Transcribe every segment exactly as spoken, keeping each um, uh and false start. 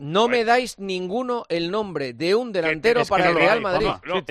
No me dais ninguno el nombre de un delantero para el Real Madrid. El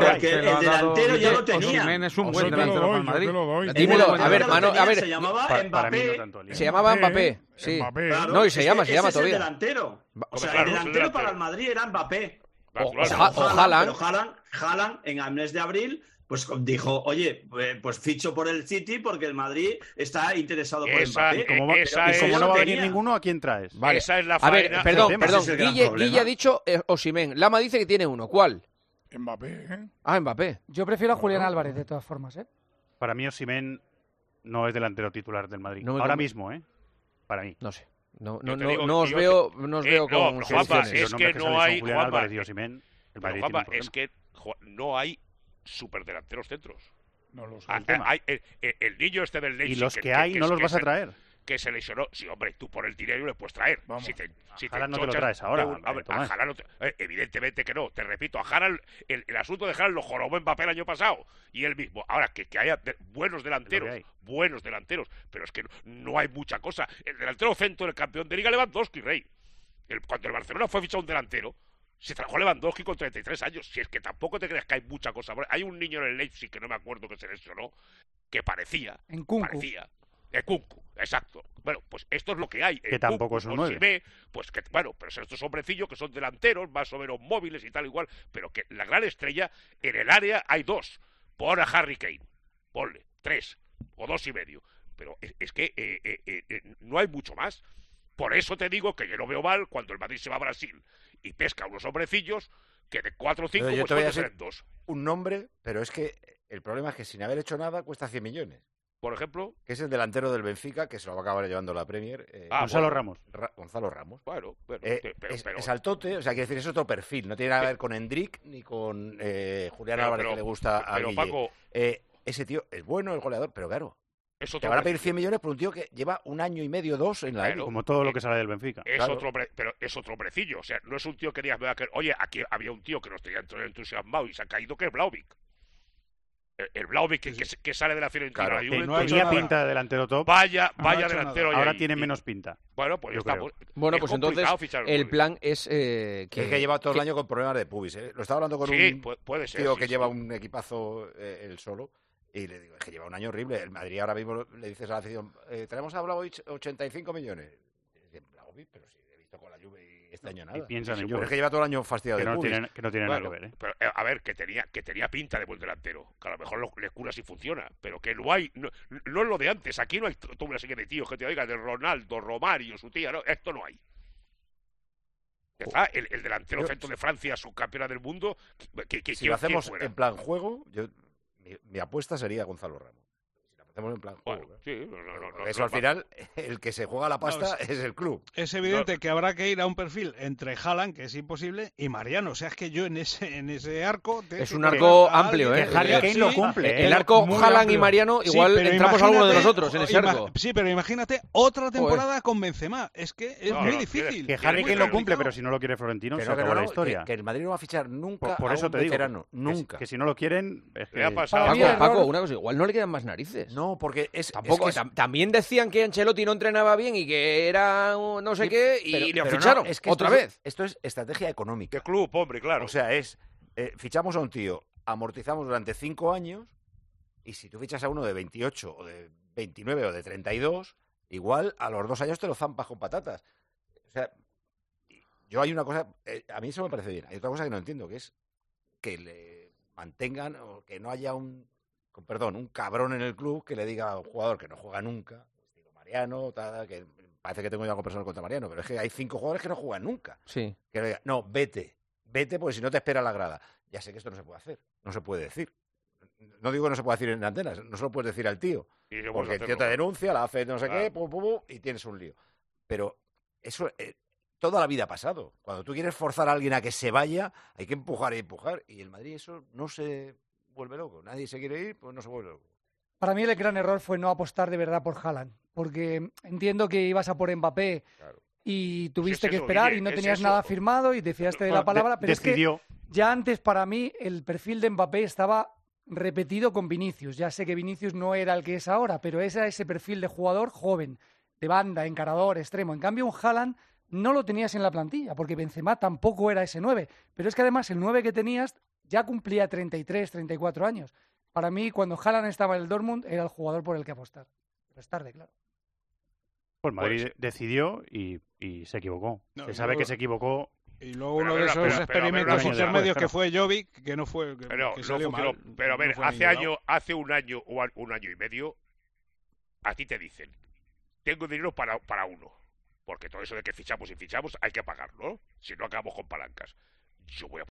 delantero ya lo tenía. Osimhen es un buen delantero para el Madrid. Dímelo, a ver, mano, a ver. Se llamaba Mbappé. Se llamaba Mbappé, sí. No, y se llama, se llama todavía. El delantero. O sea, el delantero para el Madrid era Mbappé. O Haaland. Pero Haaland en el mes de abril pues dijo, oye, pues ficho por el City porque el Madrid está interesado por esa, Mbappé. Como, esa y como es, no va a venir ninguno, ¿a quién traes? Vale. Esa es la faena. A ver, perdón, perdón. Es Guille, Guille ha dicho eh, Osimhen. Lama dice que tiene uno. ¿Cuál? Mbappé, ¿eh? Ah, Mbappé. Yo prefiero a Julián Álvarez, de todas formas, ¿eh? Para mí, Osimhen no es delantero titular del Madrid. No Ahora come. mismo, ¿eh? Para mí. No sé. No, no, te no, digo, no os yo veo, te- no os eh, veo no, con Juanpa, soluciones. es Los que nombres no salen son hay, Julián Juanpa, Álvarez y Osimhen. El Pero, Madrid Juanpa, tiene un es que jo, no hay superdelanteros centros. No lo sé. Ah, ah, hay, el, el niño este del Y Leipzig... los que hay, no los vas a traer. Que se lesionó. Sí, hombre, tú por el dinero le puedes traer. Vamos. Si te, si A Haaland no te lo enchochas traes ahora, de un- a ver, Tomás. a Haaland no te- eh, evidentemente que no. Te repito, a Haaland, el, el asunto de Haaland lo jorobó Mbappé el año pasado. Y él mismo. Ahora, que, que haya de- buenos delanteros. hay. Buenos delanteros. Pero es que no, no hay mucha cosa. El delantero centro del campeón de Liga, Lewandowski, Rey. El, cuando el Barcelona fue fichado un delantero, se trajo a Lewandowski con treinta y tres años. Si es que tampoco te creas que hay mucha cosa. Hay un niño en el Leipzig, que no me acuerdo que se lesionó, que parecía. En Kunku. Parecía. De Kunku, exacto. Bueno, pues esto es lo que hay. Que El tampoco Kunku, es un con nueve. Osimhen, pues que, bueno, pero son estos hombrecillos que son delanteros, más o menos móviles y tal igual, pero que la gran estrella, en el área hay dos. Pon a Harry Kane, ponle, tres, o dos y medio. Pero es, es que eh, eh, eh, eh, no hay mucho más. Por eso te digo que yo no veo mal cuando el Madrid se va a Brasil y pesca unos hombrecillos que de cuatro o cinco Pero yo pues te voy a pueden ser decir en dos. un nombre, pero es que el problema es que sin haber hecho nada cuesta cien millones. Por ejemplo, Que es el delantero del Benfica, que se lo va a acabar llevando la Premier. eh, Ah, Gonzalo bueno. Ramos. Ra- Gonzalo Ramos. bueno, bueno, Eh, te- pero, es, pero- es altote, o sea, quiere decir, es otro perfil. No tiene nada que ver con Hendrik ni con eh, Julián Pero- Álvarez, pero- que le gusta a pero, Guille. Paco, Eh, ese tío es bueno, es goleador, pero claro, es te otro van a pedir perfil. cien millones por un tío que lleva un año y medio, dos en la Claro. Liga. Como todo lo Eh, que sale del Benfica. Es Claro. otro hombre, pero es otro hombrecillo. O sea, no es un tío que digas, "Vea que, oye, aquí había un tío que nos tenía entusiasmado y se ha caído, que es Vlahovic. El, el Vlahovic que, que, que sale de la Fiorentina. Claro, la Que Juventus, no ha hecho tenía nada. pinta de delantero top. Vaya, No ha vaya hecho delantero. nada. hay Ahora ahí. tiene Y- menos pinta. Bueno, pues ya yo está. creo. pues, Bueno, es pues entonces complicado fichar el nueve. plan es eh, Que que, es que lleva todo el que- año con problemas de pubis. ¿eh? Lo estaba hablando con Sí, un pu- puede ser. tío sí, que sí. lleva un equipazo eh, él solo. Y le digo, es que lleva un año horrible. El Madrid ahora mismo le dices a la afición, eh, tenemos a Vlahovic ochenta y cinco millones. Y dice, Vlahovic, pero si he visto con la Juve y este año nada. Y piensan en Pero Juve. es que lleva todo el año fastidiado Que de no pubis. tiene, que no tiene Bueno, nada que ver, ¿eh? pero, eh, a ver, que tenía, que tenía pinta de buen delantero. Que a lo mejor lo, le cura si funciona. Pero que no hay. No, no es lo de antes. Aquí no hay t- toda una serie de tíos que te oigan de Ronaldo, Romario, su tía. No, esto no hay. Ya está, el, el delantero Yo- centro de Francia, subcampeona del mundo. Que, que, que- Si lo ¿quién- quién hacemos fuera? en plan juego, yo, mi, mi apuesta sería Gonzalo Ramos. Si lo hacemos en plan juego. Bueno, sí, no, no, no, no, Eso no, al final, el que se juega la pasta es el club. Es evidente que habrá que ir a un perfil entre Haaland, que es imposible, y Mariano. O sea, es que yo en ese en ese arco... te- Es te un quiero arco a amplio, alguien ¿eh? que- Harry Kane sí, lo cumple, ¿eh? el arco muy Haaland y amplio. Mariano, Sí, igual pero entramos alguno de imagínate- nosotros en ese ima- arco. Sí, pero imagínate otra temporada con Benzema. Es que es No, muy no, difícil. Que es Harry muy Kane lo cumple, complicado. pero si no lo quiere Florentino, Que se no, que acabó no, la no, historia. que, que el Madrid no va a fichar nunca Por, por a eso un te digo. veterano. que- Nunca. Que, si no lo quieren, es que... Le ha pasado. Para mí Paco, el Paco, error- una cosa, igual no le quedan más narices. No, porque es... Tampoco, es que es- tam- también decían que Ancelotti no entrenaba bien y que era un no sé Sí, qué y pero- le pero no, ficharon es que otra esto es- vez. esto es estrategia económica. ¿Qué club, hombre? Claro. O sea, es... eh, fichamos a un tío, amortizamos durante cinco años, y si tú fichas a uno de veintiocho o de veintinueve o de treinta y dos, igual a los dos años te lo zampas con patatas. O sea, yo hay una cosa... eh, a mí eso me parece bien. Hay otra cosa que no entiendo, que es que le mantengan o que no haya un... con perdón, un cabrón en el club que le diga a un jugador que no juega nunca, estilo Mariano, tal, que parece que tengo ya algo personal contra Mariano, pero es que hay cinco jugadores que no juegan nunca. Sí. Que le diga, no, vete, vete porque si no te espera la grada. Ya sé que esto no se puede hacer, no se puede decir. No digo que no se pueda decir en antenas, no se lo puedes decir al tío. Y yo Porque puedo el tío te hacerlo. denuncia, la hace no sé Claro. qué, pum, pum, pum, y tienes un lío. Pero eso eh, toda la vida ha pasado. Cuando tú quieres forzar a alguien a que se vaya, hay que empujar y empujar. Y el Madrid eso no se vuelve loco. Nadie se quiere ir, pues no se vuelve loco. Para mí el gran error fue no apostar de verdad por Haaland, porque entiendo que ibas a por Mbappé Claro. y tuviste es que eso, esperar Guille, y no es tenías eso. nada firmado y te fiaste de la Bueno, palabra, de- pero decidió. es que ya antes para mí el perfil de Mbappé estaba repetido con Vinicius. Ya sé que Vinicius no era el que es ahora, pero ese era ese perfil de jugador joven, de banda, encarador, extremo. En cambio, un Haaland no lo tenías en la plantilla, porque Benzema tampoco era ese nueve. Pero es que además el nueve que tenías ya cumplía treinta y tres, treinta y cuatro años. Para mí, cuando Haaland estaba en el Dortmund, era el jugador por el que apostar. Pero es tarde, claro. Pues Madrid decidió y, y se equivocó. No, se sabe yo- que se equivocó. Y luego Pero, uno pero, de pero, esos pero, pero, experimentos pero, pero, intermedios pero, que fue Jovic, que no fue, que, Pero, que no salió funcionó. mal. Pero a ver, no fue hace ningún lado. año, hace un año o a- un año y medio, a ti te dicen, tengo dinero para, para uno. Porque todo eso de que fichamos y fichamos hay que pagarlo, ¿no? Si no acabamos con palancas. Yo voy a